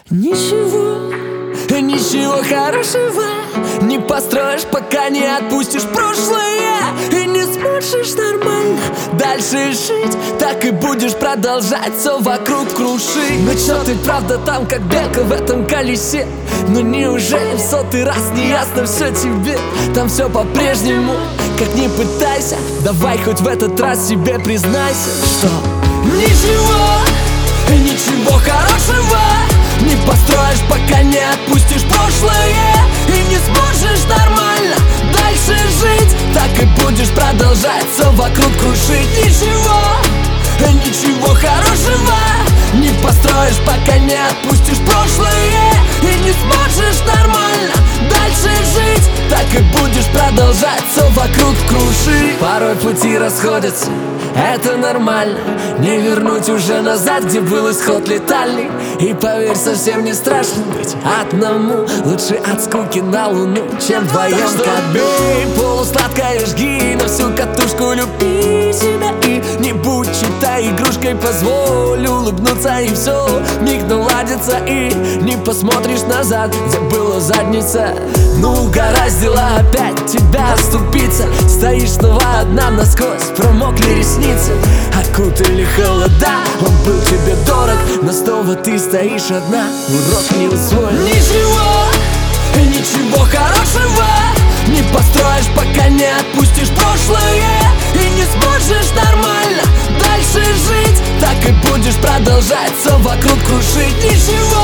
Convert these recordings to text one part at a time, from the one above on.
Ничего, ничего хорошего не построишь, пока не отпустишь прошлое. И не сможешь нормально дальше жить, так и будешь продолжать все вокруг крушить. Но чё ты правда там, как белка в этом колесе? Но неужели в сотый раз не ясно все тебе? Там все по-прежнему, как ни пытайся. Давай хоть в этот раз себе признайся, что ничего, ничего хорошего не построишь, пока не отпустишь прошлое. И не сможешь нормально дальше жить, так и будешь продолжать все вокруг крушить. Ничего, ничего хорошего не построишь, пока не отпустишь прошлое. И не сможешь нормально дальше жить, так и будешь продолжать все вокруг крушить. Порой пути расходятся, это нормально. Не вернуть уже назад, где был исход летальный. И поверь, совсем не страшно быть одному. Лучше от скуки на луну, чем вдвоем. Бей полусладкое, жги на всю катушку, люби себя и не будь чьей-то игрушкой. Позволь улыбнуться, и все миг наладится. И не посмотришь назад, где была задница. Ну угораздило опять тебя оступиться. Стоишь снова одна насквозь, промокли ресницы, окутали холода. Он был тебе дорог, но снова ты стоишь одна. Урок не усвоен. Ничего, ничего хорошего не построишь, пока не отпустишь прошлое. И не сможешь нормально дальше жить, так и будешь продолжать все вокруг крушить. Ничего,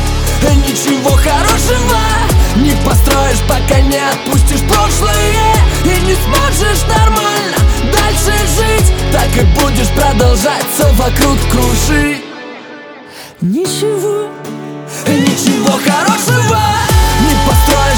ничего хорошего не построишь, пока не отпустишь прошлое. И не сможешь нормально дальше жить, так и будешь продолжать все вокруг крушить. Ничего, ничего хорошего не построишь,